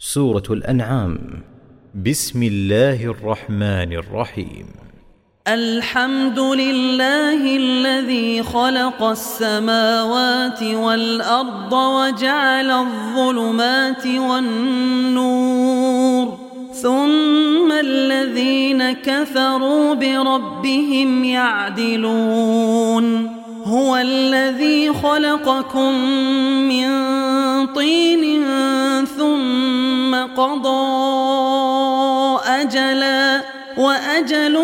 سورة الأنعام. بسم الله الرحمن الرحيم. الحمد لله الذي خلق السماوات والأرض وجعل الظلمات والنور ثم الذين كفروا بربهم يعدلون. هو الذي خلقكم من طين ثم قضى أجلا وأجل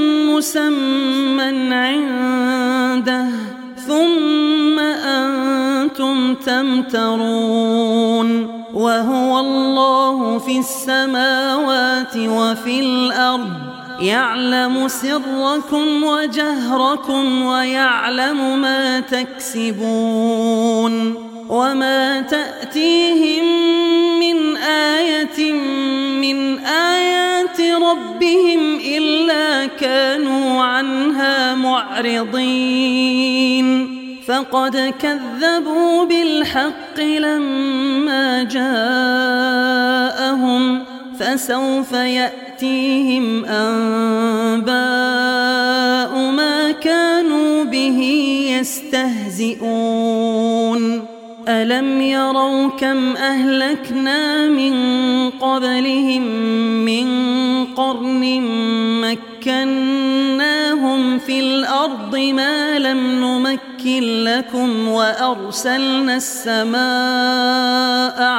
مسمى عنده ثم أنتم تمترون. وهو الله في السماوات وفي الأرض يعلم سركم وجهركم ويعلم ما تكسبون. وما تأتيهم من آية من آيات ربهم إلا كانوا عنها معرضين. فقد كذبوا بالحق لما جاءهم فسوف يأتيهم أنباء ما كانوا به يستهزئون. ألم يروا كم أهلكنا من قبلهم من قرن مكناهم في الأرض ما لم نمكن لكم وأرسلنا السماء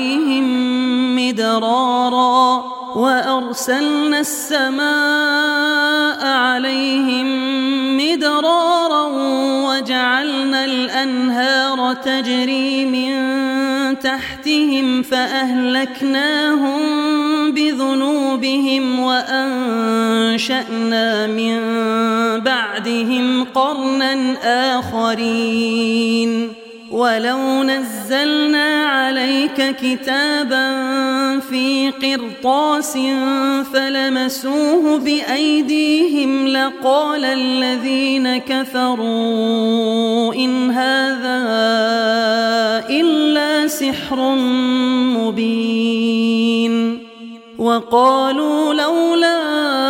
عليهم مدرارا وجعلنا الأنهار تجري من تحتهم فأهلكناهم بذنوبهم وأنشأنا من بعدهم قرنا آخرين. ولو نزلنا عليك كتابا في قرطاس فلمسوه بأيديهم لقال الذين كفروا إن هذا إلا سحر مبين. وقالوا لولا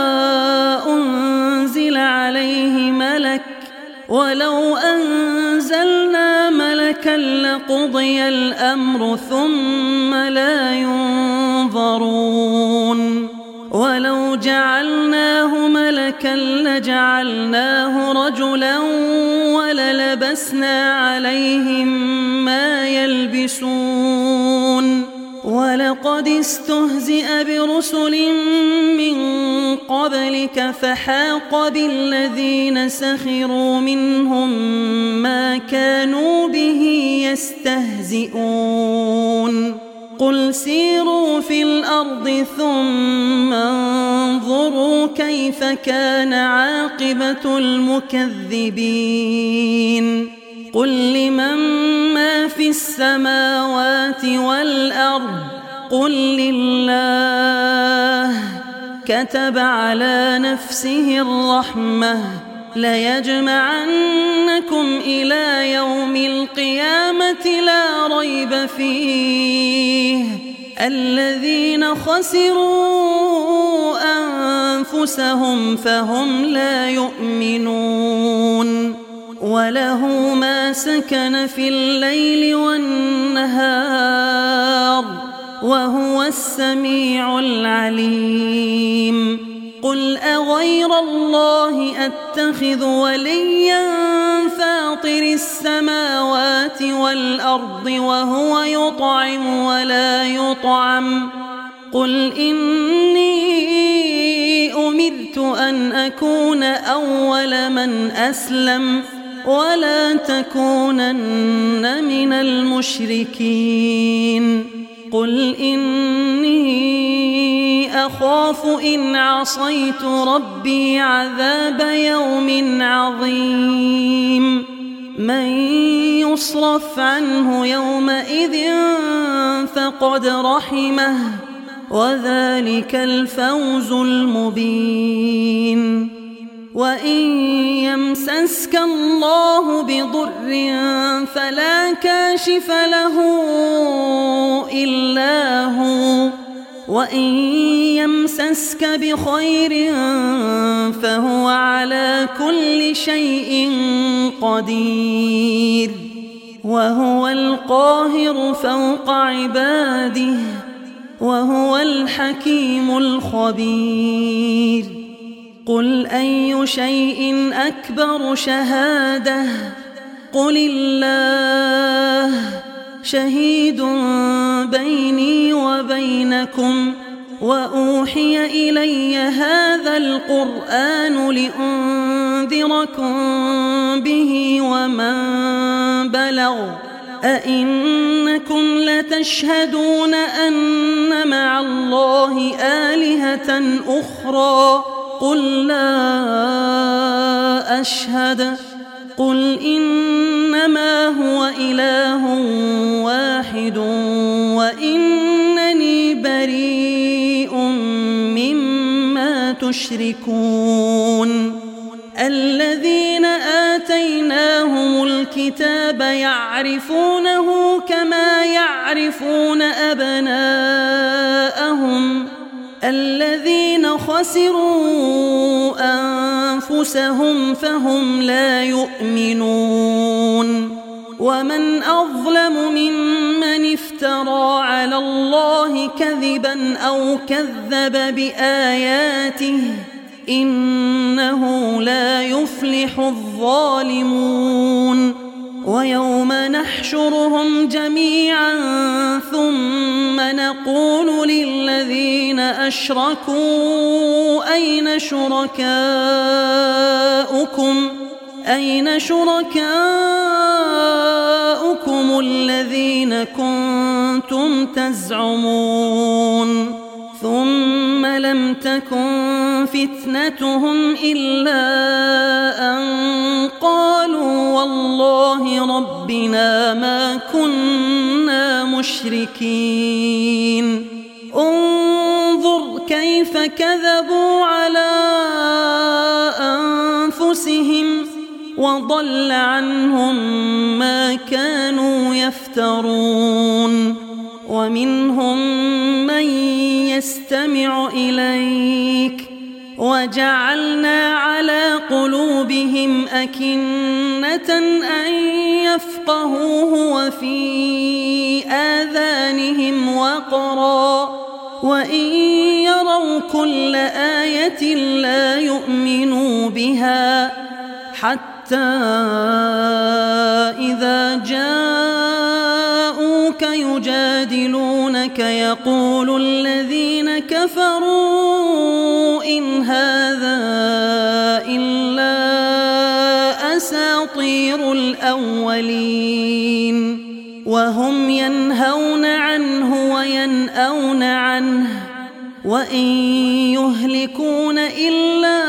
أنزل عليه ملك ولو أنزلنا ملكا لقضي الأمر ثم لا ينظرون. ولو جعلناه ملكا لجعلناه رجلا وللبسنا عليهم ما يلبسون. ولقد استهزئ برسل من قبلك فحاق بالذين سخروا منهم ما كانوا به يستهزئون. قل سيروا في الأرض ثم انظروا كيف كان عاقبة المكذبين. قل لمن ما في السماوات والأرض قل لله كتب على نفسه الرحمة ليجمعنكم إلى يوم القيامة لا ريب فيه الذين خسروا أنفسهم فهم لا يؤمنون. وله ما سكن في الليل والنهار وهو السميع العليم. قل أغير الله أتخذ وليا فاطر السماوات والأرض وهو يطعم ولا يطعم. قل إني أمرت أن أكون أول من أسلم ولا تكونن من المشركين. قل إني أخاف إن عصيت ربي عذاب يوم عظيم. من يصرف عنه يومئذ فقد رحمه وذلك الفوز المبين. وإن يمسسك الله بضر فلا كاشف له إلا هو وإن يمسسك بخير فهو على كل شيء قدير وهو القاهر فوق عباده وهو الحكيم الخبير قل أي شيء أكبر شهادة قل الله شهيد بيني وبينكم وأوحي إلي هذا القرآن لأنذركم به ومن بلغ أئنكم لتشهدون أن مع الله آلهة أخرى قل لا أشهد قل إنما هو إله واحد وإنني بريء مما تشركون الذين آتيناهم الكتاب يعرفونه كما يعرفون أبناءهم الذين خسروا أنفسهم فهم لا يؤمنون ومن أظلم ممن افترى على الله كذبا أو كذب بآياته إنه لا يفلح الظالمون ويوم نحشرهم جميعا ثم نقول للذين أشركوا أين شركاؤكم الذين كنتم تزعمون ثم لم تكن فتنتهم إلا أن قالوا والله ربنا ما كنا مشركين انظر كيف كذبوا على أنفسهم وضل عنهم ما كانوا يفترون ومنهم من يستمع إليك وجعلنا على قلوبهم أكنة أن يفقهوه وفي آذانهم وقرا وإن يروا كل آية لا يؤمنوا بها حتى إذا جاءوك يجادلونك يقول الذين كفروا إن هذا إلا أساطير الأولين وهم ينهون عنه وينأون عنه وإن يهلكون إلا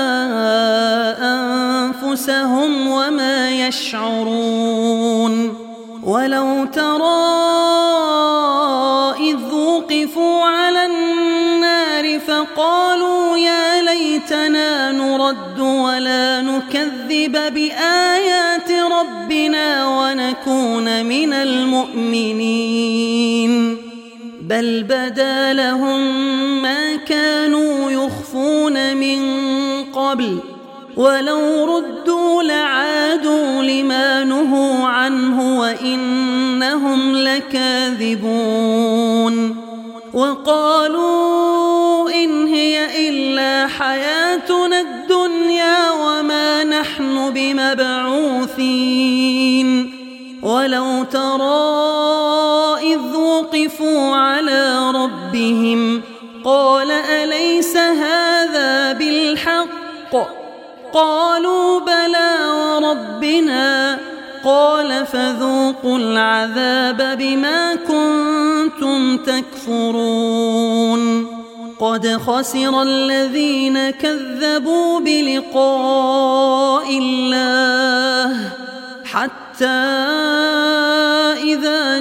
أنفسهم وما يشعرون ولو ترى إذ وقفوا على النار فقالوا يا ليتنا نرد ولا نكذب بآيات ربنا ونكون من المؤمنين بل بدا لهم ما كانوا يخفون من قبل ولو ردوا لعادوا لما نهوا عنه وإنهم لكاذبون وقالوا إن هي إلا حياتنا الدنيا وما نحن بمبعوثين ولو ترى إذ وقفوا على ربهم قال أليس هذا بالحق قالوا بلى وربنا قال فذوقوا العذاب بما كنتم تكفرون قد خسر الذين كذبوا بلقاء الله حتى إذا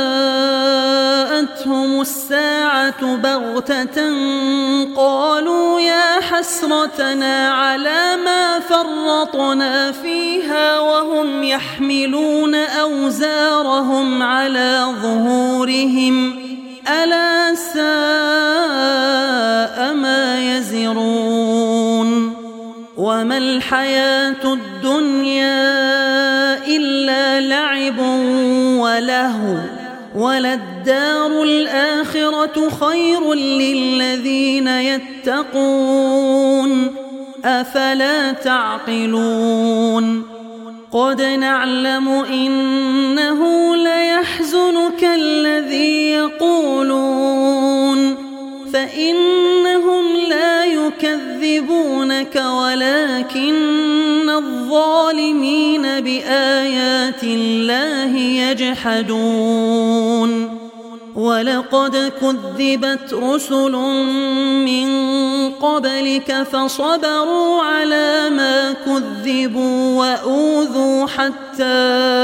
جاءتهم الساعة بغتة قالوا يا حسرتنا على ما فرطنا فيها وهم يحملون أوزارهم على ظهورهم ألا ساء ما الحياة الدنيا إلا لعب ولهو وللدار الآخرة خير للذين يتقون أفلا تعقلون قد نعلم إنه ليحزنك الذي يقولون فإنهم لا يكذبونك ولكن الظالمين بآيات الله يجحدون ولقد كذبت رسل من قبلك فصبروا على ما كذبوا وأوذوا حتى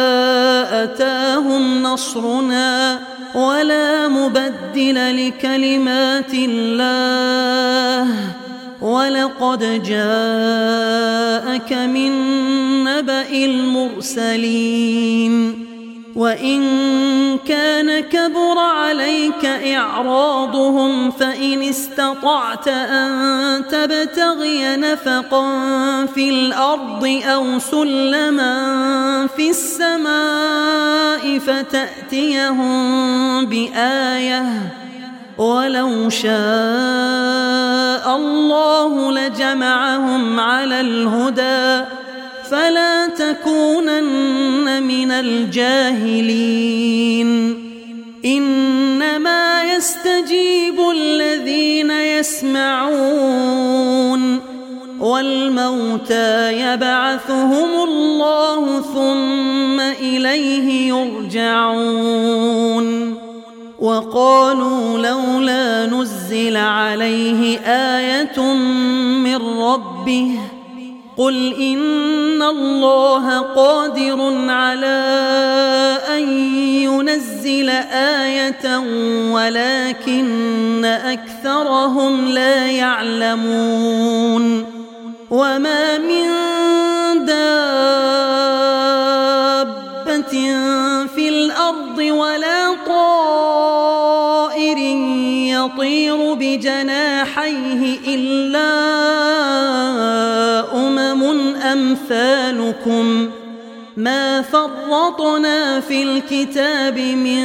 أتاهم نصرنا ولا مبدل لكلمات الله ولقد جاءك من نبأ المرسلين وإن كان كبر عليك إعراضهم فإن استطعت أن تبتغي نفقا في الأرض أو سلما في السماء فتأتيهم بآية ولو شاء الله لجمعهم على الهدى فلا تكونن من الجاهلين إنما يستجيب الذين يسمعون والموتى يبعثهم الله ثم إليه يرجعون وقالوا لولا نزل عليه آية من ربه قل إن الله قادر على أن ينزل آية ولكن أكثرهم لا يعلمون وما من دابة في الأرض ولا طائر يطير بجناحيه إلا أمثالكم ما فرطنا في الكتاب من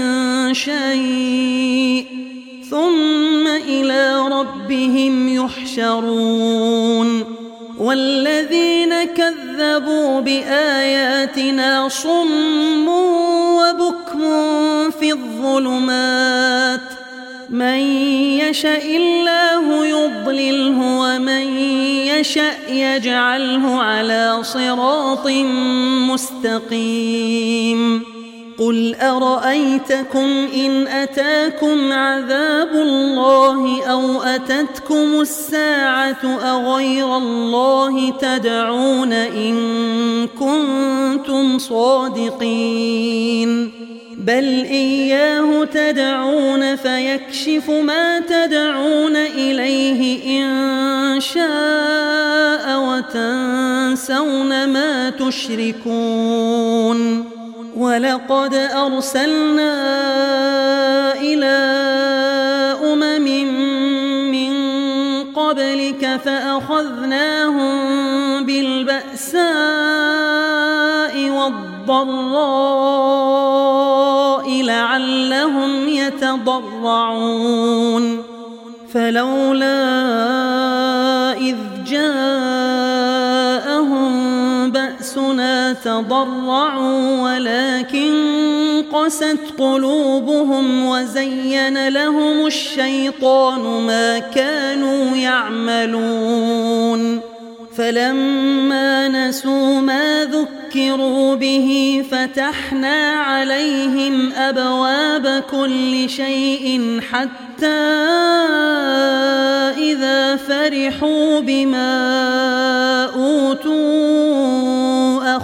شيء ثم إلى ربهم يحشرون والذين كذبوا بآياتنا صم وبكم في الظلمات من يشاء الله يضلله ومن يشاء يجعله على صراط مستقيم قل أرأيتكم إن أتاكم عذاب الله أو أتتكم الساعة أغير الله تدعون إن كنتم صادقين بل إياه تدعون فيكشف ما تدعون إليه إن شاء وتنسون ما تشركون ولقد أرسلنا إلى أمم من قبلك فأخذناهم بالبأساء والضراء لعلهم يتضرعون فلولا إذ جاءهم بأسنا تضرعوا ولكن قست قلوبهم وزين لهم الشيطان ما كانوا يعملون فلما نسوا ما ذكروا به فتحنا عليهم أبواب كل شيء حتى إذا فرحوا بما أوتوا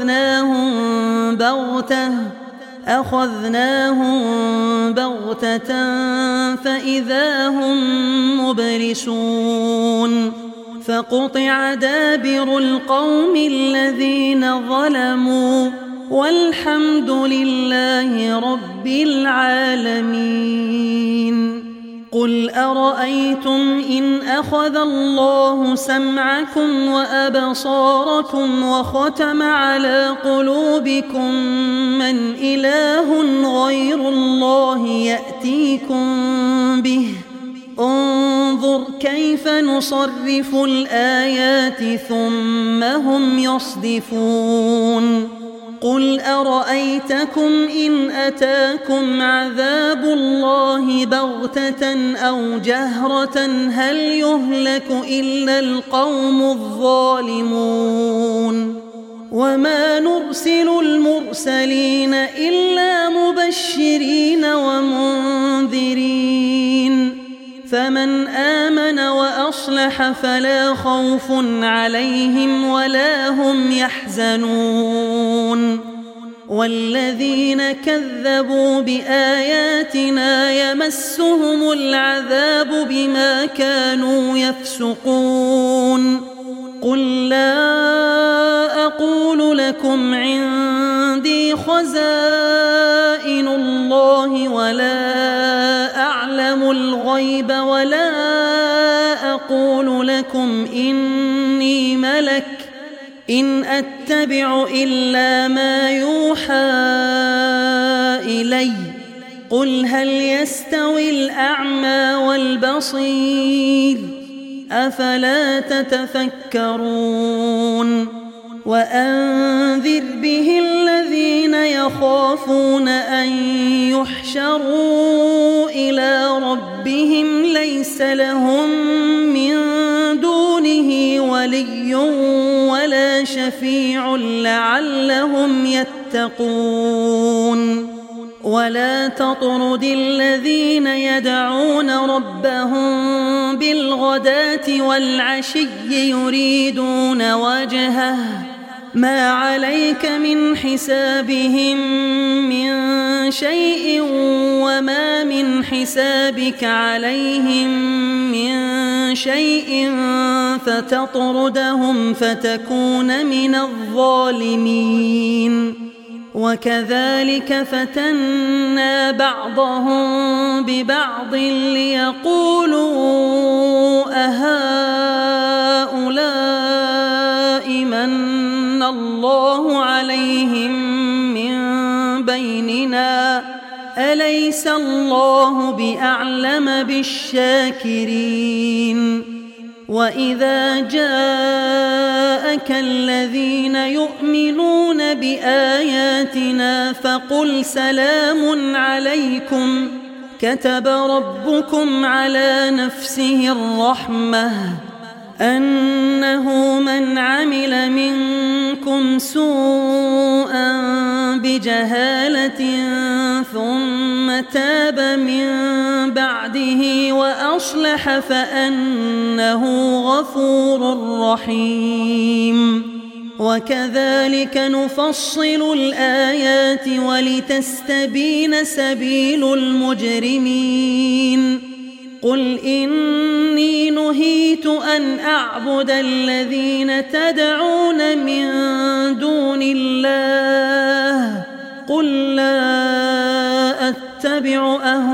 أخذناهم بغتة فإذا هم مبلسون فقطع دابر القوم الذين ظلموا والحمد لله رب العالمين. قل أرأيتم إن أخذ الله سمعكم وأبصاركم وختم على قلوبكم من إله غير الله يأتيكم به انظر كيف نصرف الآيات ثم هم يصدفون قل أرأيتكم إن أتاكم عذاب الله بغتة أو جهرة هل يهلك إلا القوم الظالمون وما نرسل المرسلين إلا مبشرين ومنذرين فمن آمن وأصلح فلا خوف عليهم ولا هم يحزنون والذين كذبوا بآياتنا يمسهم العذاب بما كانوا يفسقون قل لا أقول لكم عندي خزائن الله ولا أعلم الغيب ولا أقول لكم إني ملك إن أتبع إلا ما يوحى إلي قل هل يستوي الأعمى والبصير أفلا تتفكرون وأنذر به الذين يخافون أن يحشروا إلى ربهم ليس لهم من دونه ولي ولا شفيع لعلهم يتقون ولا تطرد الذين يدعون ربهم بالغداة والعشي يريدون وجهه ما عليك من حسابهم من شيء وما من حسابك عليهم من شيء فتطردهم فتكون من الظالمين وكذلك فتنا بعضهم ببعض ليقولوا أهؤلاء من الله عليهم من بيننا أليس الله بأعلم بالشاكرين وإذا جاءك الذين يؤمنون بآياتنا فقل سلام عليكم كتب ربكم على نفسه الرحمة أنه من عمل منكم سوءا بجهالة ثم تاب من بعده وأصلح فأنه غفور رحيم وكذلك نفصل الآيات ولتستبين سبيل المجرمين قل إني نهيت أن أعبد الذين تدعون من دون الله قل لا أتبع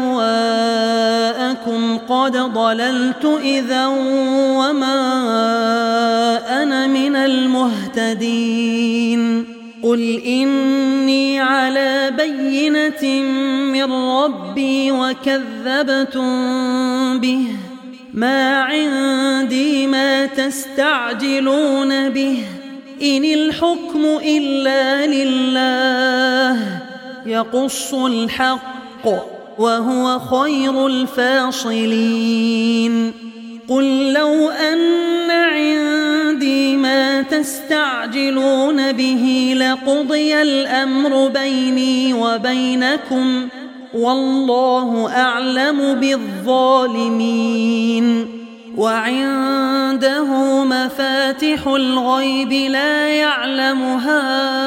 أهواءكم قد ضللت إذا وما أنا من المهتدين قل إني على بينة من ربي وكذبتم به ما عندي ما تستعجلون به إن الحكم إلا لله يقص الحق وهو خير الفاصلين قل لو أن عندي ما تستعجلون به لقضي الأمر بيني وبينكم والله أعلم بالظالمين وعنده مفاتح الغيب لا يعلمها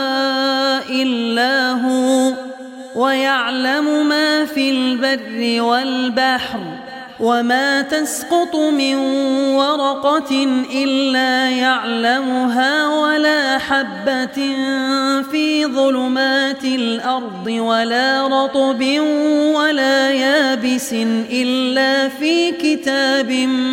إلا هو ويعلم ما في البر والبحر وما تسقط من ورقة إلا يعلمها ولا حبة في ظلمات الأرض ولا رطب ولا يابس إلا في كتاب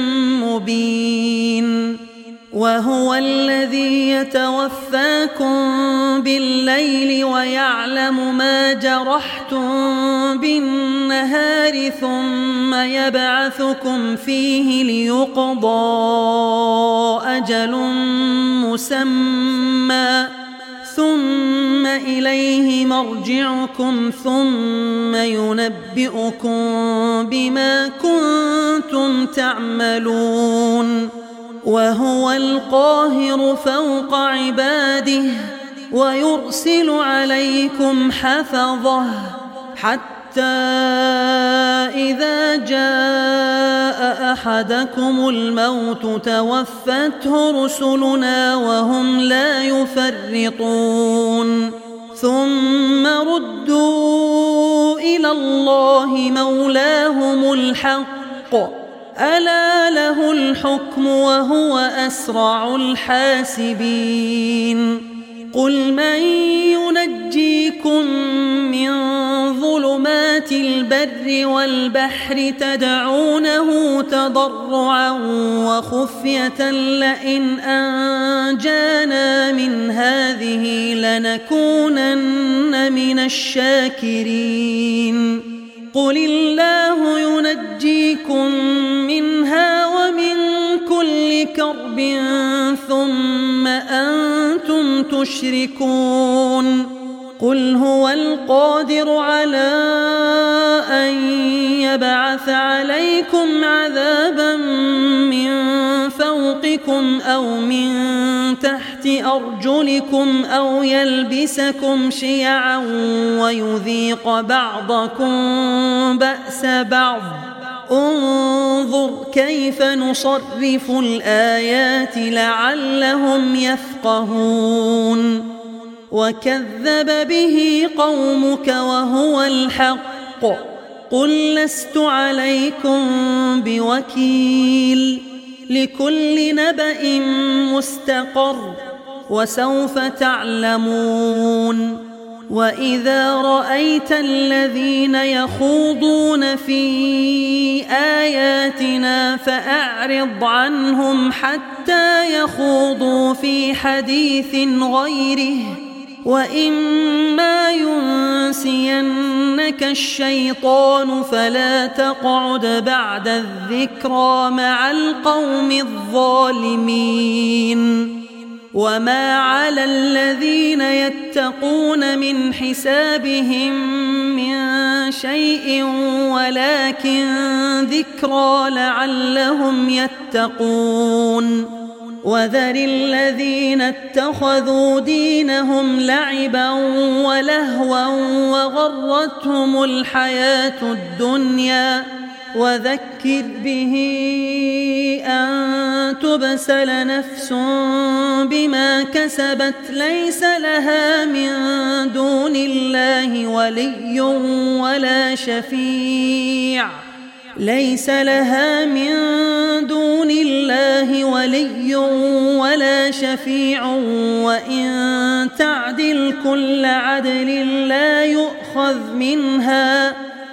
مبين وهو الذي يتوفاكم بالليل ويعلم ما جرحتم بالنهار ثم يبعثكم فيه ليقضى أجل مسمى ثم إليه مرجعكم ثم ينبئكم بما كنتم تعملون وهو القاهر فوق عباده ويرسل عليكم حفظه حتى إذا جاء أحدكم الموت توفته رسلنا وهم لا يفرطون ثم ردوا إلى الله مولاهم الحق ألا له الحكم وهو أسرع الحاسبين قل من ينجيكم من ظلمات البر والبحر تدعونه تضرعا وخفية لئن أنجانا من هذه لنكونن من الشاكرين قل الله ينجيكم منها ومن كل كرب ثم أنتم تشركون قل هو القادر على أن يبعث عليكم عذابا من فوقكم أو من تحت أرجلكم أو يلبسكم شيعا ويذيق بعضكم بأس بعض انظر كيف نصرف الآيات لعلهم يفقهون وكذب به قومك وهو الحق قل لست عليكم بوكيل لكل نبأ مستقر وسوف تعلمون وإذا رأيت الذين يخوضون في آياتنا فأعرض عنهم حتى يخوضوا في حديث غيره وإما ينسينك الشيطان فلا تقعد بعد الذكرى مع القوم الظالمين وما على الذين يتقون من حسابهم من شيء ولكن ذكرى لعلهم يتقون وذر الذين اتخذوا دينهم لعبا ولهوا وغرتهم الحياة الدنيا وذكر به أن تبسل نفس بما كسبت ليس لها من دون الله ولي ولا شفيع ليس لها من دون الله ولي ولا شفيع وإن تعدل كل عدل لا يؤخذ منها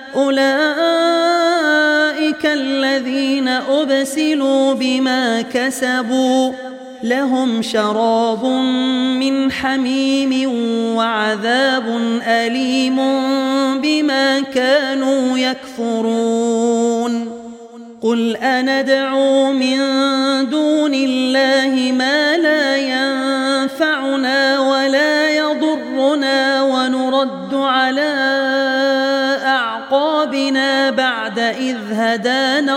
أولئك الذين أبسلوا بما كسبوا لهم شراب من حميم وعذاب أليم بما كانوا يكفرون قل أندعو من دون الله ما لا ينفعنا ولا يضرنا ونرد على أعقابنا بعد إذ هدانا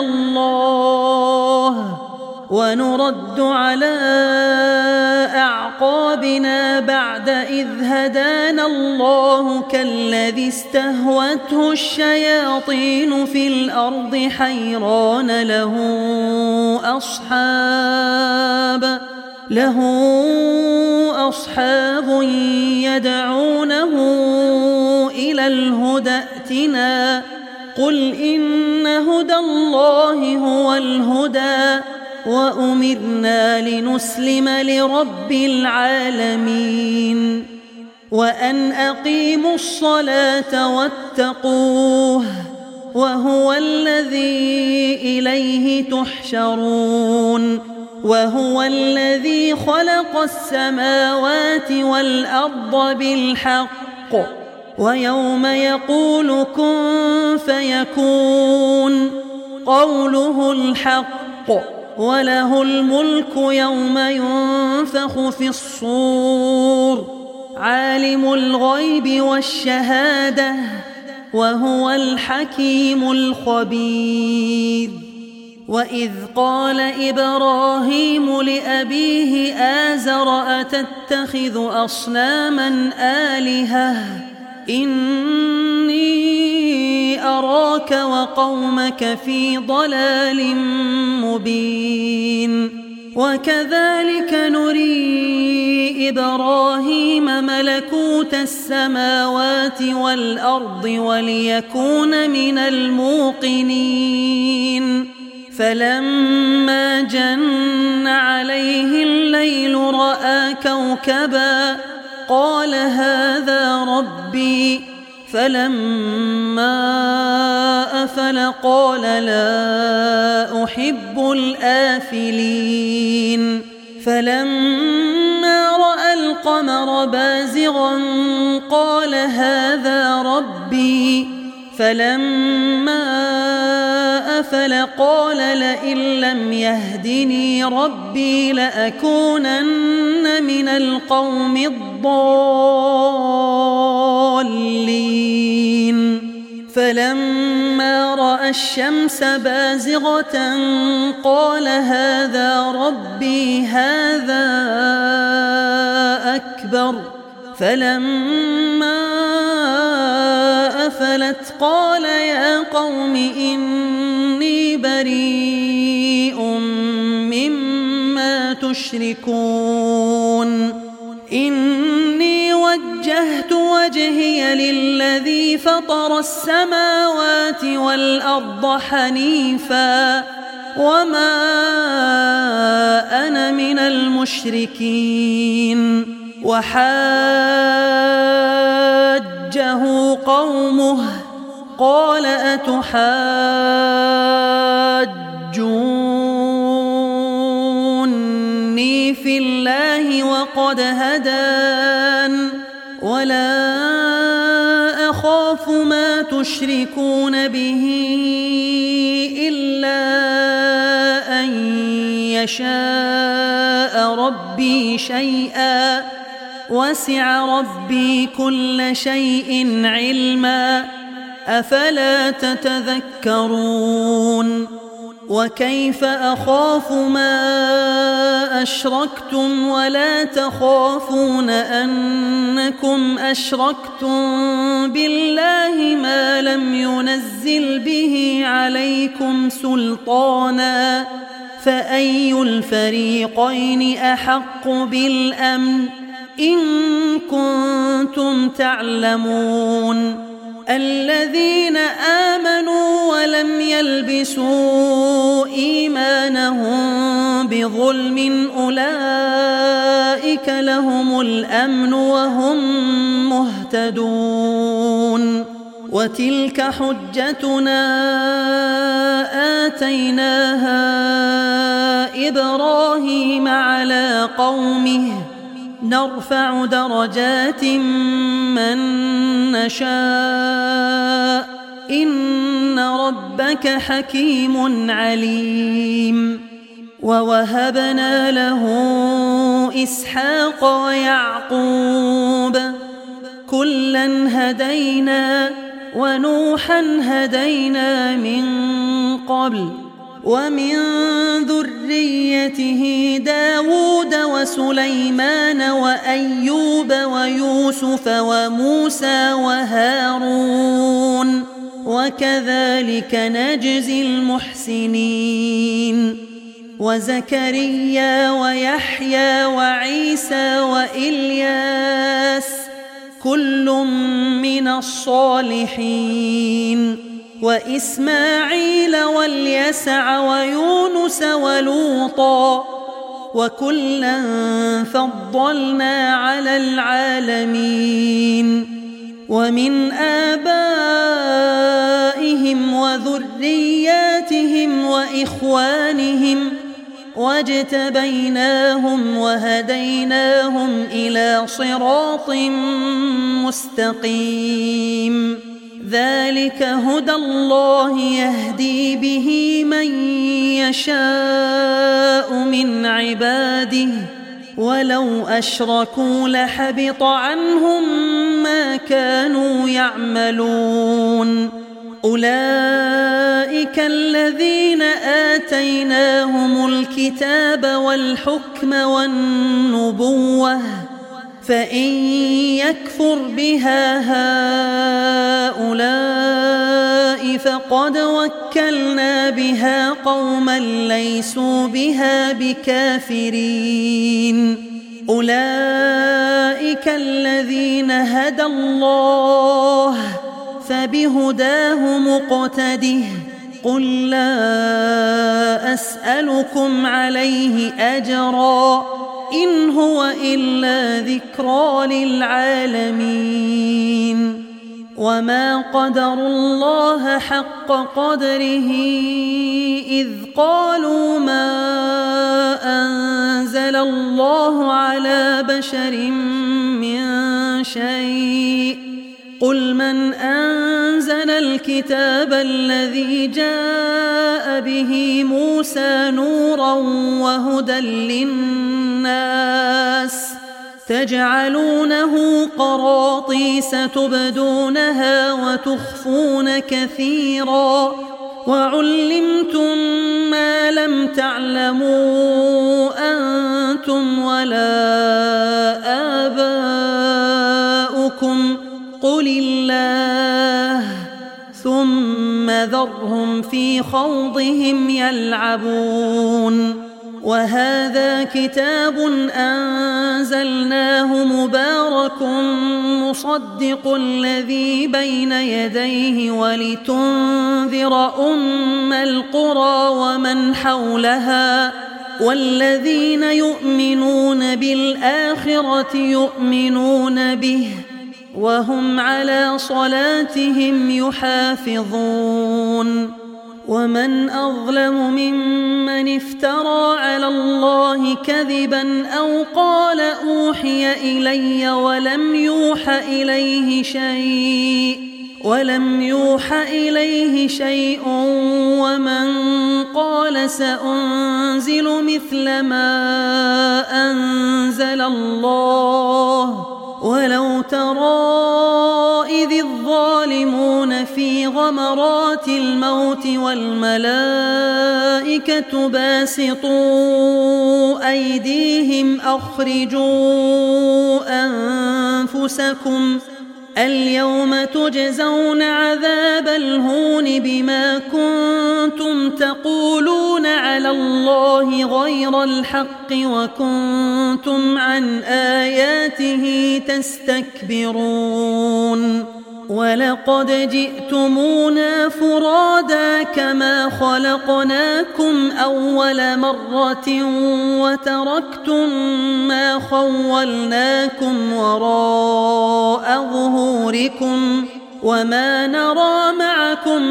الله كالذي استهوته الشياطين في الأرض حيران له أصحاب يدعونه إلى الهدى ائتنا قل إن هدى الله هو الهدى وأمرنا لنسلم لرب العالمين وأن أقيموا الصلاة واتقوه وهو الذي إليه تحشرون وهو الذي خلق السماوات والأرض بالحق ويوم يقول كن فيكون قوله الحق وله الملك يوم ينفخ في الصور عالم الغيب والشهادة وهو الحكيم الخبير وإذ قال إبراهيم لأبيه آزر أتتخذ أصناما آلهة إني أراك وقومك في ضلال مبين وكذلك نري إبراهيم ملكوت السماوات والأرض وليكون من الموقنين فلما جن عليه الليل رأى كوكبا قال هذا ربي فلما أفل قال لا أحب الآفلين فلما رأى القمر بازغا قال هذا ربي فلما أفل قال لئن لم يهدني ربي لأكونن من القوم الضالين فلما رأى الشمس بازغة قال هذا ربي هذا أكبر فلما أفلت قال يا قوم إني بريء مما تشركون إني وجهت وجهي للذي فطر السماوات والأرض حنيفا وما أنا من المشركين وحاجه قومه قال أتحاجوني في الله وقد هدان ولا أخاف ما تشركون به إلا أن يشاء ربي شيئا وسع ربي كل شيء علما أفلا تتذكرون وكيف أخاف ما أشركتم ولا تخافون أنكم أشركتم بالله ما لم ينزل به عليكم سلطانا فأي الفريقين أحق بالأمن إن كنتم تعلمون الذين آمنوا ولم يلبسوا إيمانهم بظلم أولئك لهم الأمن وهم مهتدون وتلك حجتنا آتيناها إبراهيم على قومه نرفع درجات من نشاء إن ربك حكيم عليم ووهبنا له إسحاق ويعقوب كلا هدينا ونوحا هدينا من قبل ومن ذريته داود وسليمان وأيوب ويوسف وموسى وهارون وكذلك نجزي المحسنين وزكريا ويحيى وعيسى وإلياس كل من الصالحين وإسماعيل واليسع ويونس ولوطا وكلا فضلنا على العالمين ومن آبائهم وذرياتهم وإخوانهم واجتبيناهم وهديناهم إلى صراط مستقيم ذلك هدى الله يهدي به من يشاء من عباده ولو أشركوا لحبط عنهم ما كانوا يعملون أولئك الذين آتيناهم الكتاب والحكم والنبوة فإن يكفر بها هؤلاء فقد وكلنا بها قوما ليسوا بها بكافرين أولئك الذين هدى الله فبهداه مقتده قل لا أسألكم عليه أجرا إن هو إلا ذكرى للعالمين وما قدروا الله حق قدره إذ قالوا ما أنزل الله على بشر من شيء قل من أنزل الكتاب الذي جاء به موسى نورا وهدى للناس تجعلونه قراطيس تبدونها وتخفون كثيرا وعلمتم ما لم تعلموا أنتم ولا آباؤكم قل الله ثم ذرهم في خوضهم يلعبون وهذا كتاب أنزلناه مبارك مصدق الذي بين يديه ولتنذر أم القرى ومن حولها والذين يؤمنون بالآخرة يؤمنون به وهم على صلاتهم يحافظون ومن أظلم ممن افترى على الله كذبا أو قال أوحي إلي ولم يوح إليه شيء ومن قال سأنزل مثل ما أنزل الله ولو ترى إذ الظالمون في غمرات الموت والملائكة باسطوا أيديهم أخرجوا أنفسكم اليوم تجزون عذاب الهون بما كنتم تقولون على الله غير الحق وكنتم عن آياته تستكبرون ولقد جئتمونا فرادا كما خلقناكم أول مرة وتركتم ما خولناكم وراء ظهوركم وما نرى معكم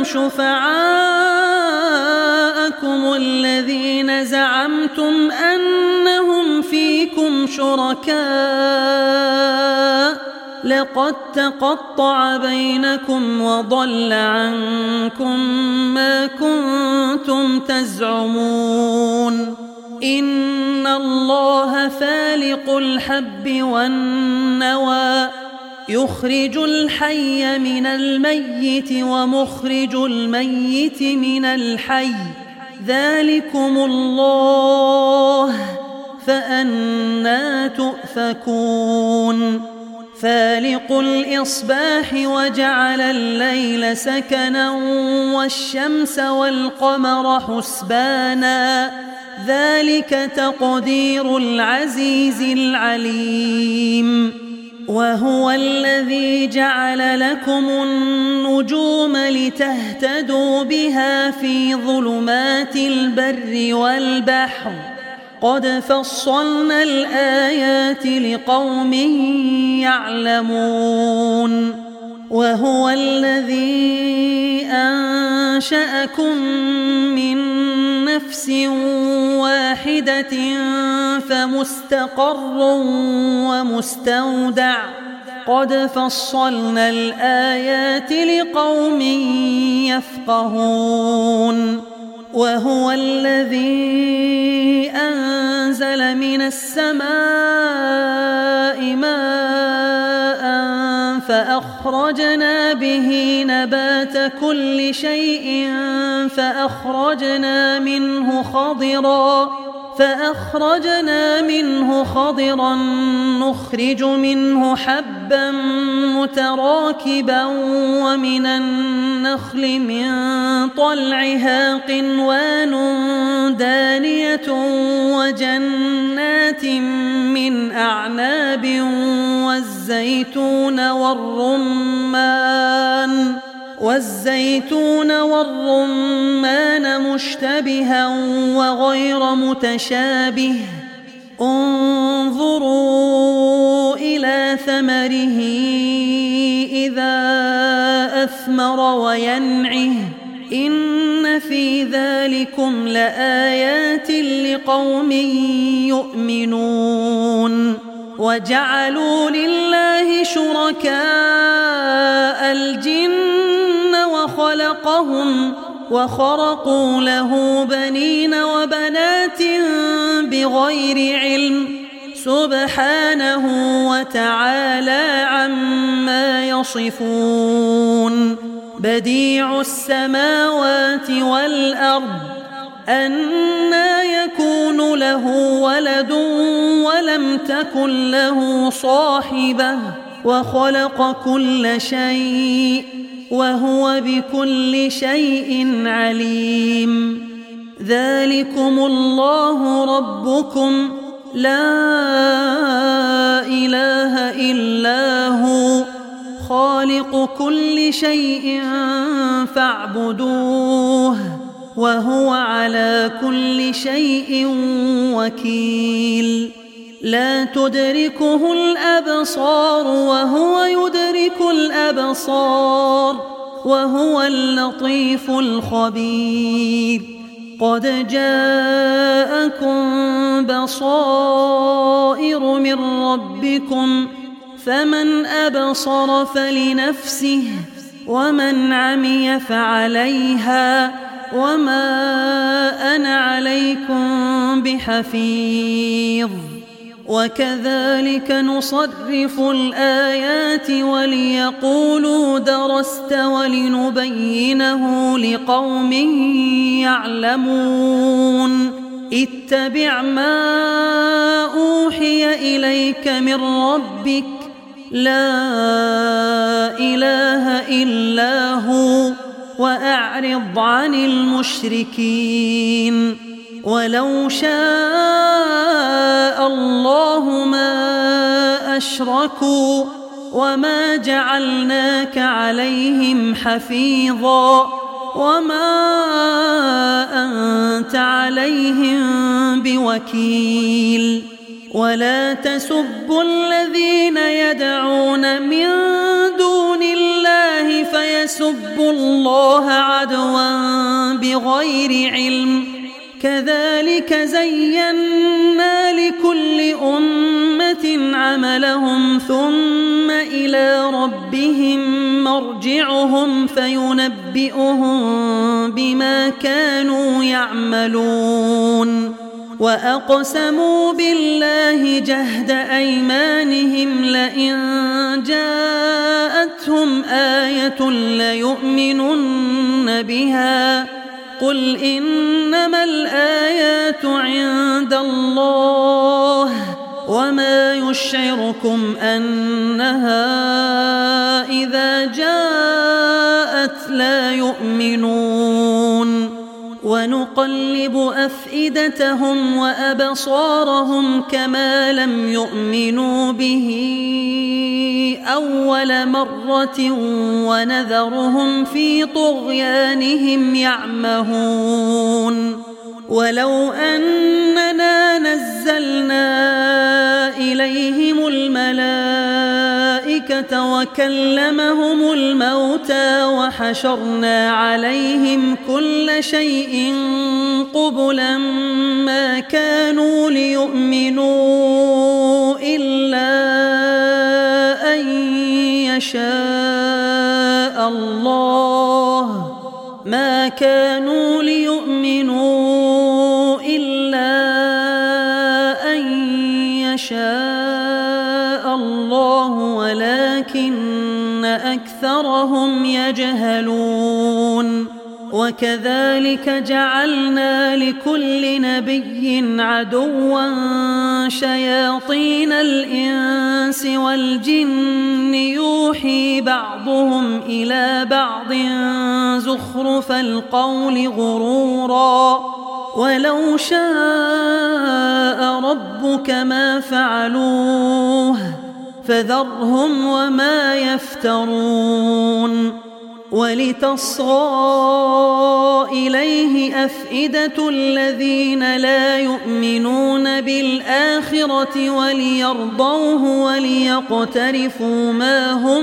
شفعاءكم الذين زعمتم أنهم فيكم شركاء لقد تقطع بينكم وضل عنكم ما كنتم تزعمون إن الله فالق الحب والنوى يخرج الحي من الميت ومخرج الميت من الحي ذلكم الله فأنى تؤفكون فالق الإصباح وجعل الليل سكنا والشمس والقمر حسبانا ذلك تقدير العزيز العليم وهو الذي جعل لكم النجوم لتهتدوا بها في ظلمات البر والبحر قد فصلنا الآيات لقوم يعلمون وهو الذي أنشأكم من نفس واحدة فمستقر ومستودع قد فصلنا الآيات لقوم يفقهون وهو الذي أنزل من السماء ماء فأخرجنا به نبات كل شيء فأخرجنا منه خضرا نخرج منه حبا متراكبا ومن النخل من طلعها قنوان دانية وجنات من أعناب والزيتون والرمان مشتبها وغير متشابه انظروا إلى ثمره إذا أثمر وينعه إن في ذلكم لآيات لقوم يؤمنون وجعلوا لله شركاء الجن وخرقوا له بنين وبنات بغير علم سبحانه وتعالى عما يصفون بديع السماوات والأرض أنى يكون له ولد ولم تكن له صاحبة وخلق كل شيء وهو بكل شيء عليم ذلكم الله ربكم لا إله إلا هو خالق كل شيء فاعبدوه وهو على كل شيء وكيل لا تدركه الأبصار وهو يدرك الأبصار وهو اللطيف الخبير قد جاءكم بصائر من ربكم فمن أبصر فلنفسه ومن عمي فعليها وما أنا عليكم بحفيظ وكذلك نصرف الآيات وليقولوا درست ولنبينه لقوم يعلمون اتبع ما أوحي إليك من ربك لا إله إلا هو وأعرض عن المشركين ولو شاء الله ما أشركوا وما جعلناك عليهم حفيظا وما أنت عليهم بوكيل ولا تسبوا الذين يدعون من دون الله فيسبوا الله عدوا بغير علم كذلك زينا لكل أمة عملهم ثم إلى ربهم مرجعهم فينبئهم بما كانوا يعملون وأقسموا بالله جهد أيمانهم لئن جاءتهم آية ليؤمنن بها قل إنما الآيات عند الله وما يشعركم أنها إذا جاءت لا يؤمنون ونقلب أفئدتهم وأبصارهم كما لم يؤمنوا به أول مرة ونذرهم في طغيانهم يعمهون ولو أننا نزلنا إليهم الملائكة وكلمهم الموتى وحشرنا عليهم كل شيء قبلا ما كانوا ليؤمنوا إلا أن يشاء الله ولكن أكثرهم يجهلون وكذلك جعلنا لكل نبي عدوا شياطين الإنس والجن يوحي بعضهم إلى بعض زخرف القول غرورا ولو شاء ربك ما فعلوه فذرهم وما يفترون ولتصغى إليه أفئدة الذين لا يؤمنون بالآخرة وليرضوه وليقترفوا ما هم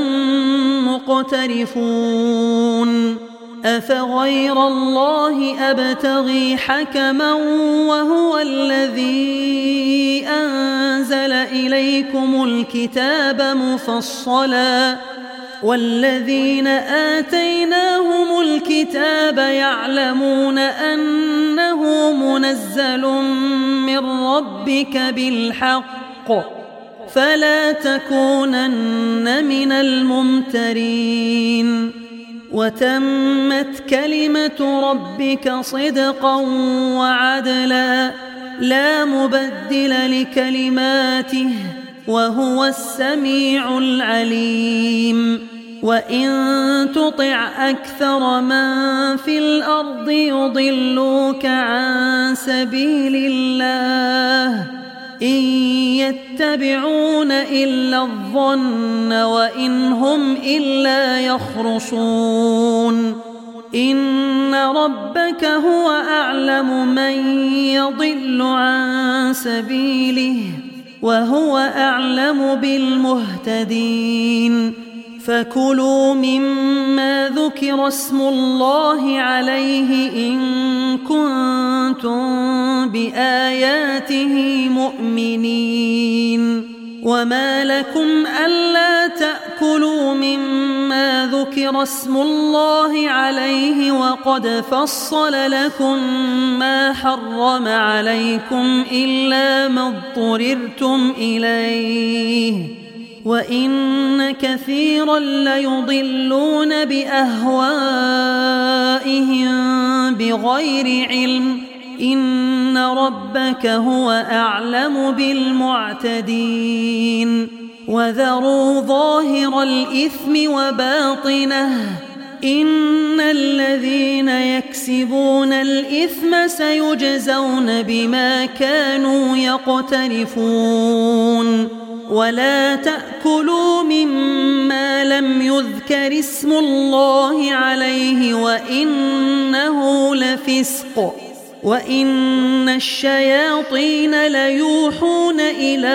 مقترفون أفغير الله أبتغي حكما وهو الذي أنزل إليكم الكتاب مفصلا والذين آتيناهم الكتاب يعلمون أنه منزل من ربك بالحق فلا تكونن من الممترين وتمت كلمة ربك صدقا وعدلا لا مبدل لكلماته وهو السميع العليم وإن تطع أكثر من في الأرض يضلوك عن سبيل الله إن يتبعون إلا الظن وإن هم إلا يخرصون إن ربك هو أعلم من يضل عن سبيله وهو أعلم بالمهتدين فكلوا مما ذكر اسم الله عليه إن كنتم بآياته مؤمنين وما لكم ألا تأكلوا مما ذكر اسم الله عليه وقد فصل لكم ما حرم عليكم إلا ما اضطررتم إليه وإن كثيرا ليضلون بأهوائهم بغير علم إن ربك هو أعلم بالمعتدين وذروا ظاهر الإثم وباطنه إن الذين يكسبون الإثم سيجزون بما كانوا يقترفون ولا تأكلوا مما لم يذكر اسم الله عليه وإنه لفسق وإن الشياطين ليوحون إلى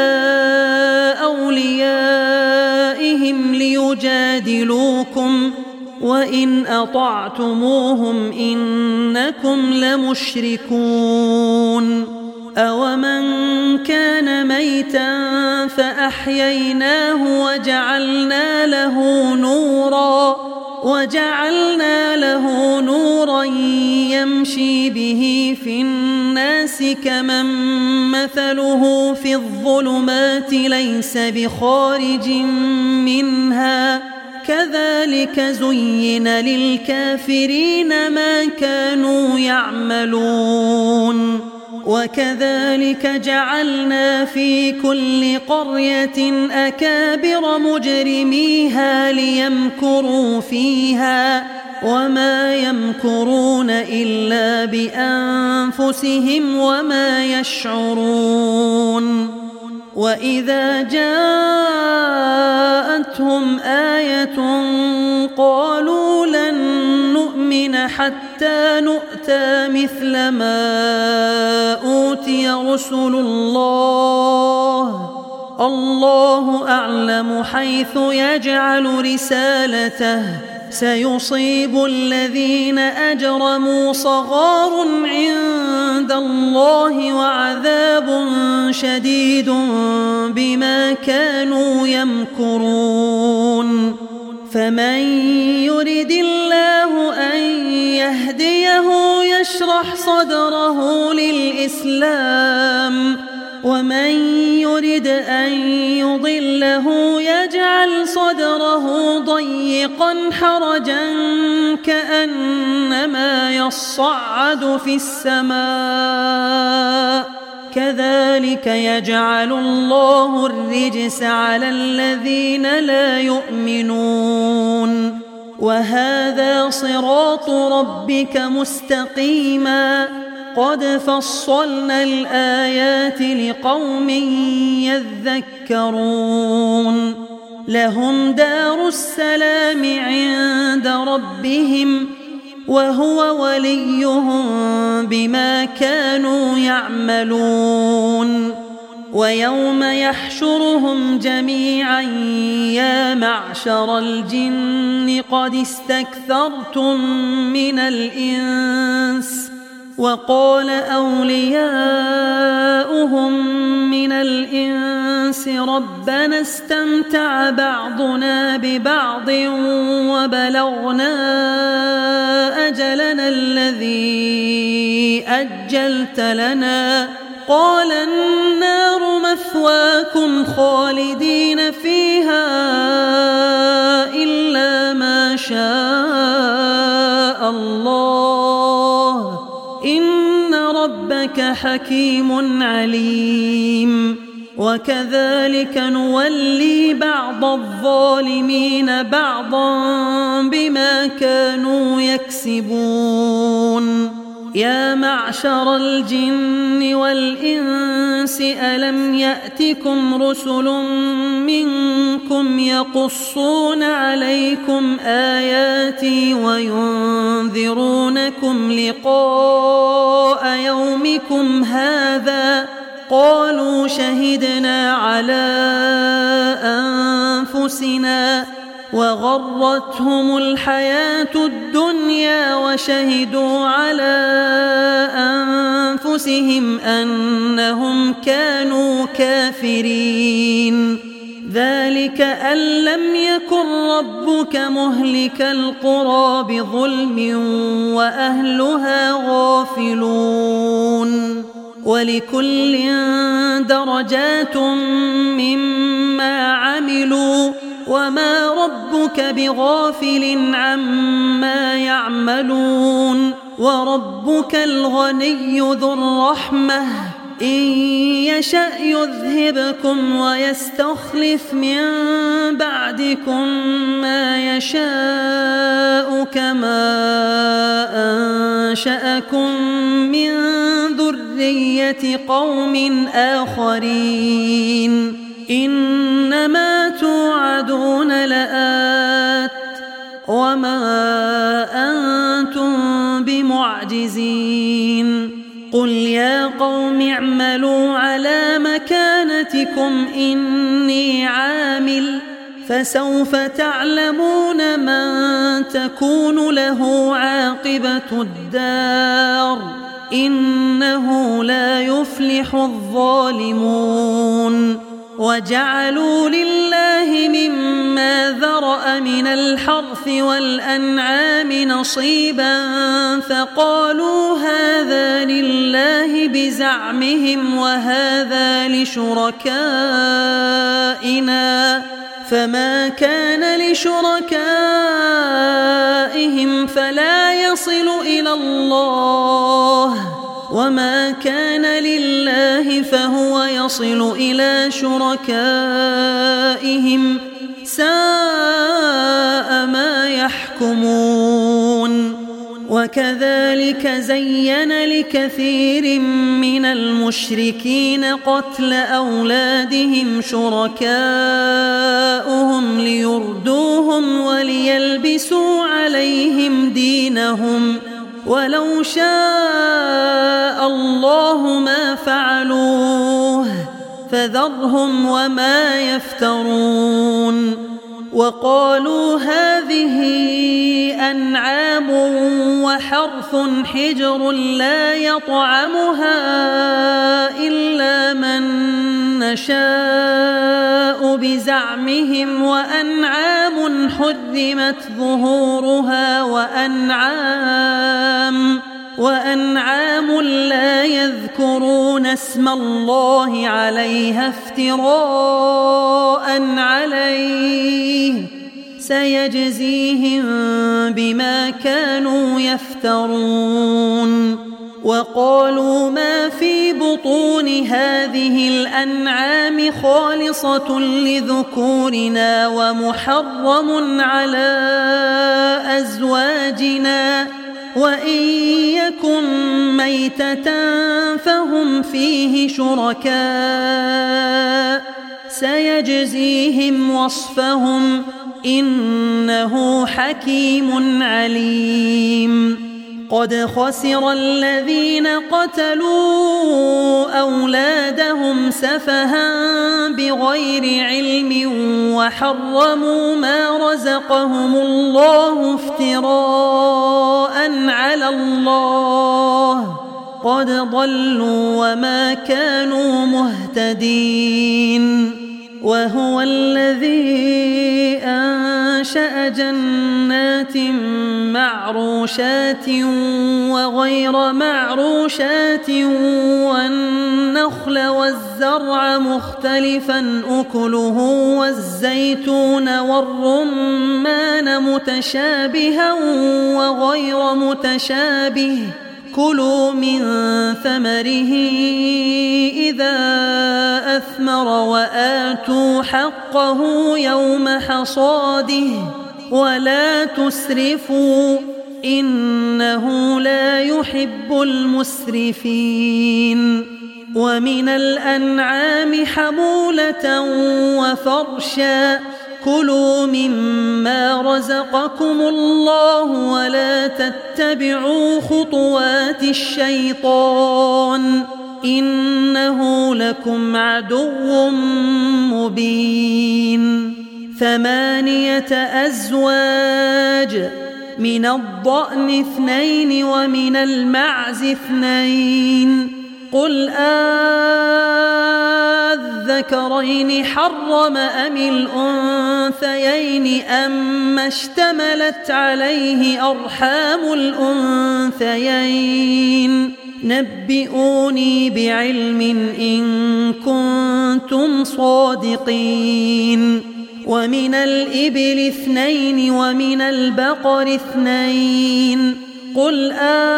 أوليائهم ليجادلوكم وإن أطعتموهم إنكم لمشركون أومن كان ميتا فأحييناه وجعلنا له نورا يمشي به في الناس كمن مثله في الظلمات ليس بخارج منها كذلك زين للكافرين ما كانوا يعملون وكذلك جعلنا في كل قرية أكابر مجرميها ليمكروا فيها وما يمكرون إلا بأنفسهم وما يشعرون وإذا جاءتهم آية قالوا لن نؤمن حتى نؤتى مثل ما أوتي رسل الله الله أعلم حيث يجعل رسالته سيصيب الذين أجرموا صغار عند الله وعذاب شديد بما كانوا يمكرون فمن يرد الله أن يهديه يشرح صدره للإسلام ومن يرد أن يضله يجعل صدره ضيقا حرجا كأنما يصعد في السماء كذلك يجعل الله الرجس على الذين لا يؤمنون وهذا صراط ربك مستقيما قد فصلنا الآيات لقوم يذكرون لهم دار السلام عند ربهم وهو وليهم بما كانوا يعملون ويوم يحشرهم جميعا يا معشر الجن قد استكثرتم من الإنس وقال أولياؤهم من الإنس ربنا استمتع بعضنا ببعض وبلغنا أجلنا الذي أجلت لنا قال النار مثواكم خالدين فيها إلا ما شاء الله إن ربك حكيم عليم وكذلك نولي بعض الظالمين بعضا بما كانوا يكسبون يا معشر الجن والإنس ألم يأتكم رسل منكم يقصون عليكم آياتي وينذرونكم لقاء يومكم هذا قالوا شهدنا على أنفسنا وغرتهم الحياة الدنيا وشهدوا على أنفسهم أنهم كانوا كافرين ذلك أن لم يكن ربك مهلك القرى بظلم وأهلها غافلون ولكل درجات مما عملوا وما ربك بغافل عما يعملون وربك الغني ذو الرحمة إن يشأ يذهبكم ويستخلف من بعدكم ما يشاء كما أنشأكم من ذرية قوم آخرين إنما توعدون لآت وما أنتم بمعجزين قل يا قوم اعملوا على مكانتكم إني عامل فسوف تعلمون من تكون له عاقبة الدار إنه لا يفلح الظالمون وجعلوا لله مما ذرأ من الحرث والأنعام نصيبا فقالوا هذا لله بزعمهم وهذا لشركائنا فما كان لشركائهم فلا يصل إلى الله وما كان لله فهو يصل إلى شركائهم ساء ما يحكمون وكذلك زين لكثير من المشركين قتل أولادهم شركاؤهم ليردوهم وليلبسوا عليهم دينهم ولو شاء الله ما فعلوه فذرهم وما يفترون. وقالوا هذه أنعام وحرث حجر لا يطعمها إلا من نشاء بزعمهم وأنعام حرمت ظهورها وأنعام لا يذكرون اسم الله عليها افتراء عليه سيجزيهم بما كانوا يفترون. وقالوا ما في بطون هذه الأنعام خالصة لذكورنا ومحرم على أزواجنا وإن يكن ميتة فهم فيه شركاء سيجزيهم وصفهم إنه حكيم عليم. قد خسر الذين قتلوا أولادهم سفها بغير علم وحرموا ما رزقهم الله افتراء على الله قد ضلوا وما كانوا مهتدين. وهو الذي أنشأ جنات معروشات وغير معروشات والنخل والزرع مختلفا أكله والزيتون والرمان متشابها وغير متشابه كلوا من ثمره إذا أثمر وآتوا حقه يوم حصاده ولا تسرفوا إنه لا يحب المسرفين. ومن الأنعام حمولة وفرشا كلوا مما رزقكم الله ولا تتبعوا خطوات الشيطان إنه لكم عدو مبين. 8 أزواج من الضأن 2 ومن المعز 2 قل الذكرين حرم أم الأنثيين أما اشتملت عليه أرحام الأنثيين نبئوني بعلم إن كنتم صادقين. ومن الإبل 2 ومن البقر 2 قل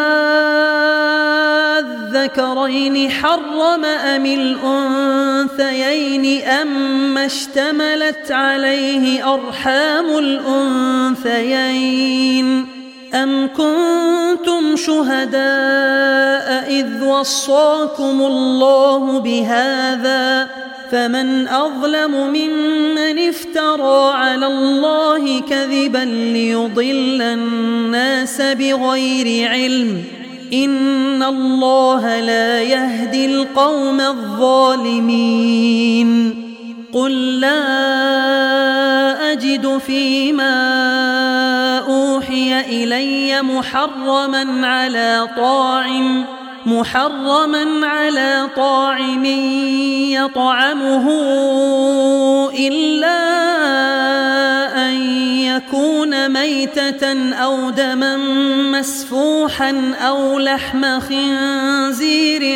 الذكرين حرم أم الأنثيين أما اشتملت عليه أرحام الأنثيين أم كنتم شهداء إذ وصاكم الله بهذا فمن أظلم ممن افترى على الله كذبا ليضل الناس بغير علم إن الله لا يهدي القوم الظالمين. قل لا أجد فيما أوحي إلي محرما على طاعم يطعمه إلا أن يكون ميتة أو دما مسفوحا أو لحم خنزير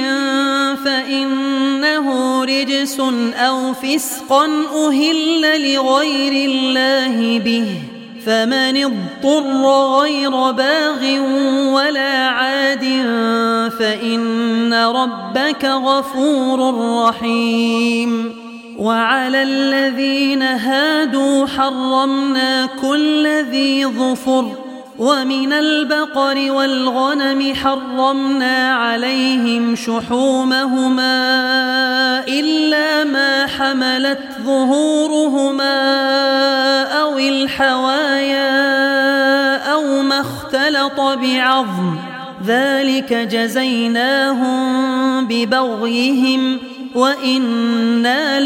فإنه رجس أو فسقا أهل لغير الله به فمن اضطر غير باغ ولا عاد فإن ربك غفور رحيم. وعلى الذين هادوا حرمنا كل ذي ظفر ومن البقر والغنم حرمنا عليهم شحومهما إلا ما حملت ظهورهما أو الحوايا أو ما اختلط بعظم ذلك جزيناهم ببغيهم وإنا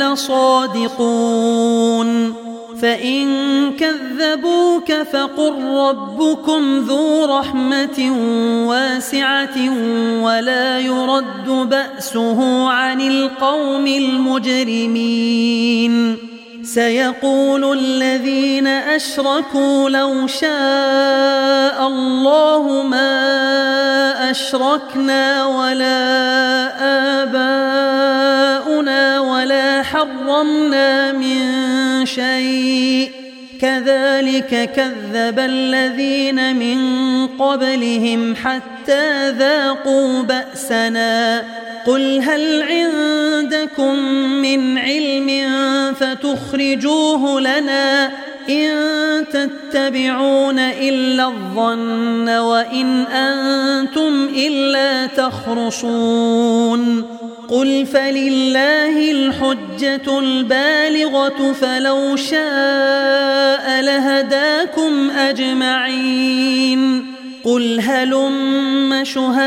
لصادقون فإن كذبوك فقل ربكم ذو رحمة واسعة ولا يرد بأسه عن القوم المجرمين سيقول الذين أشركوا لو شاء الله ما أشركنا ولا آباؤنا ولا حرمنا من شيء كذلك كذب الذين من قبلهم حتى ذاقوا بأسنا قل هل عندكم من علم فتخرجوه لنا إن تتبعون إلا الظن وإن أنتم إلا تخرصون قل فلله الحجة البالغة فلو شاء لهداكم أجمعين قل هلم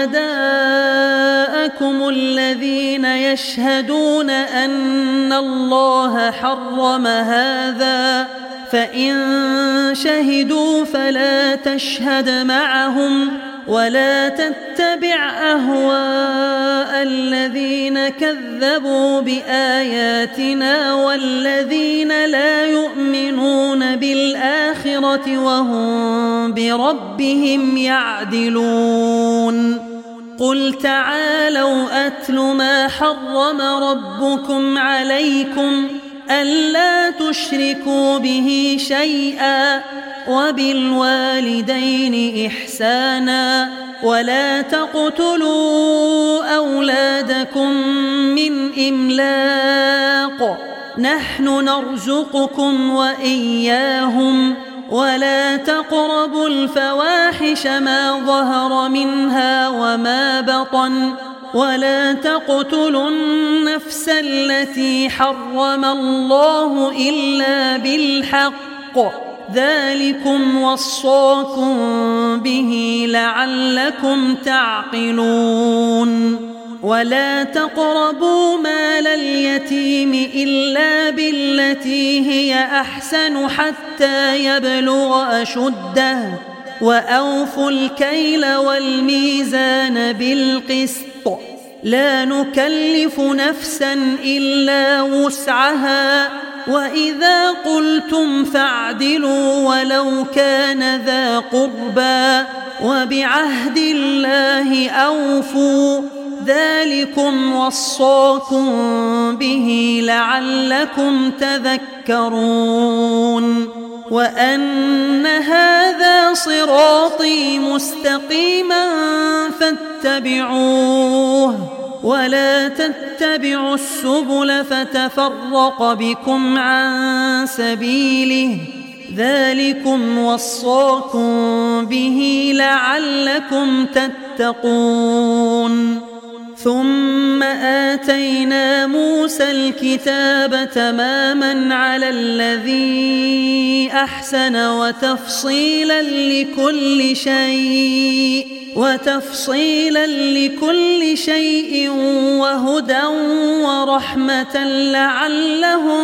شهداءكم الذين يشهدون أن الله حرم هذا فإن شهدوا فلا تشهد معهم ولا تتبع أهواء الذين كذبوا بآياتنا والذين لا يؤمنون بالآخرة وهم بربهم يعدلون قل تعالوا أتل ما حرم ربكم عليكم ألا تشركوا به شيئا وبالوالدين إحسانا ولا تقتلوا أولادكم من إملاق نحن نرزقكم وإياهم ولا تقربوا الفواحش ما ظهر منها وما بطن ولا تقتلوا النفس التي حرم الله إلا بالحق ذلكم وصاكم به لعلكم تعقلون ولا تقربوا مال اليتيم إلا بالتي هي أحسن حتى يبلغ أشده وأوفوا الكيل والميزان بالقسط لا نكلف نفسا إلا وسعها وإذا قلتم فاعدلوا ولو كان ذا قربى وبعهد الله أوفوا ذلكم وصاكم به لعلكم تذكرون وأن هذا صراطي مستقيما فاتبعوه ولا تتبعوا السبل فتفرق بكم عن سبيله ذلكم وصاكم به لعلكم تتقون ثم آتينا موسى الكتاب تماما على الذي أحسن وتفصيلا لكل شيء وهدى ورحمة لعلهم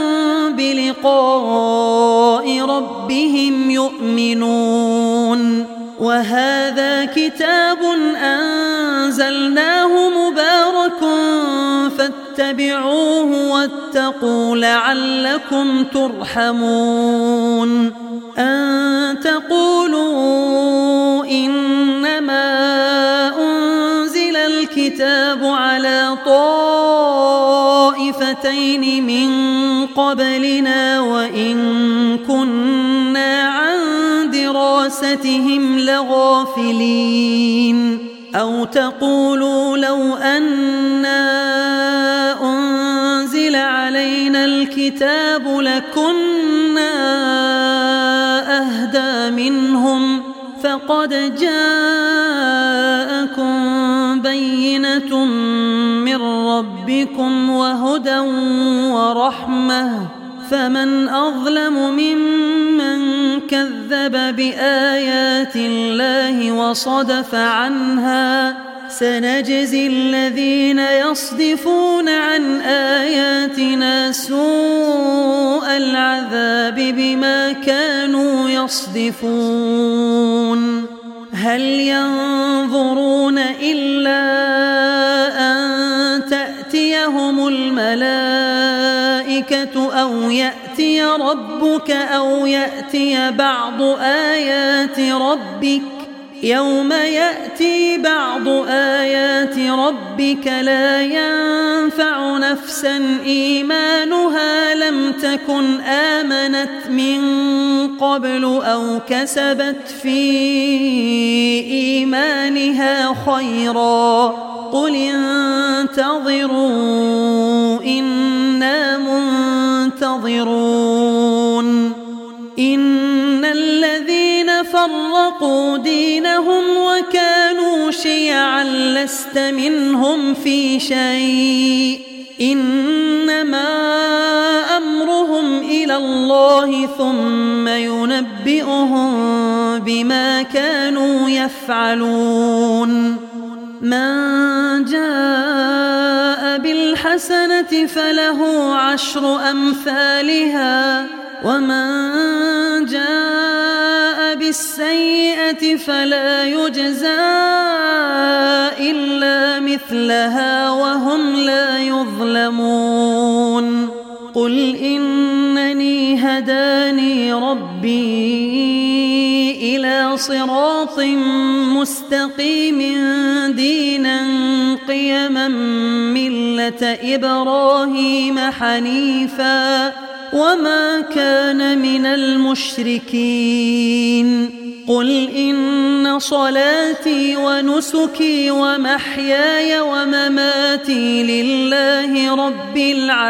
بلقاء ربهم يؤمنون وهذا كتاب أنزلناه مبارك فاتبعوه واتقوا لعلكم ترحمون أن تقولوا إنما أنزل الكتاب على طائفتين من قبلنا وإن كنا عن دراستهم لغافلين أو تقولوا لو أنا أنزل علينا الكتاب لكنا أهدى منهم قد جاءكم بينة من ربكم وهدى ورحمة فمن أظلم ممن كذب بآيات الله وصدف عنها سنجزي الذين يصدفون عن آياتنا سوء العذاب بما كانوا يصدفون هل ينظرون إلا أن تأتيهم الملائكة أو يأتي ربك أو يأتي بعض آيات ربك يوم يأتي بعض آيات ربك لا ينفع نفسا إيمانها لم تكن آمنت من قبل أو كسبت في إيمانها خيرا قل انتظروا إنا منتظرون إن الذين فرقوا دينهم وكانوا شيعا لست منهم في شيء إنما أمرهم إلى الله ثم ينبئهم بما كانوا يفعلون من جاء بالحسنة فله 10 أمثالها ومن جاء بالسيئة فلا يجزى إلا مثلها وهم لا يظلمون قل إنني هداني ربي إلى صراط مستقيم دينا قيما ملة إبراهيم حنيفا وما كان من المشركين قل إن صلاتي ونسكي ومحياي ومماتي لله رب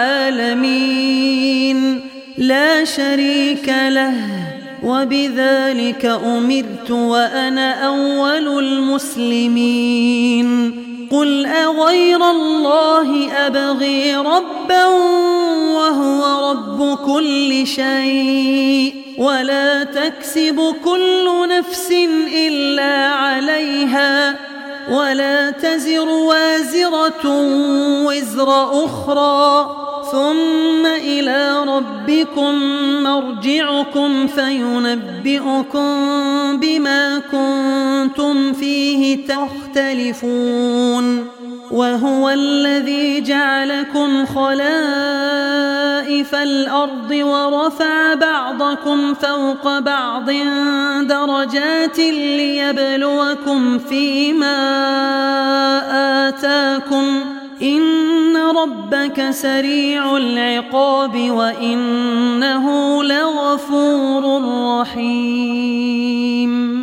العالمين لا شريك له وبذلك أمرت وأنا أول المسلمين قل أغير الله أبغي ربا وهو رب كل شيء ولا تكسب كل نفس إلا عليها ولا تزر وازرة وزر أخرى ثم إلى ربكم مرجعكم فينبئكم بما كنتم فيه تختلفون وهو الذي جعلكم خلائف الأرض ورفع بعضكم فوق بعض درجات ليبلوكم فيما آتاكم إن ربك سريع العقاب وإنه لغفور رحيم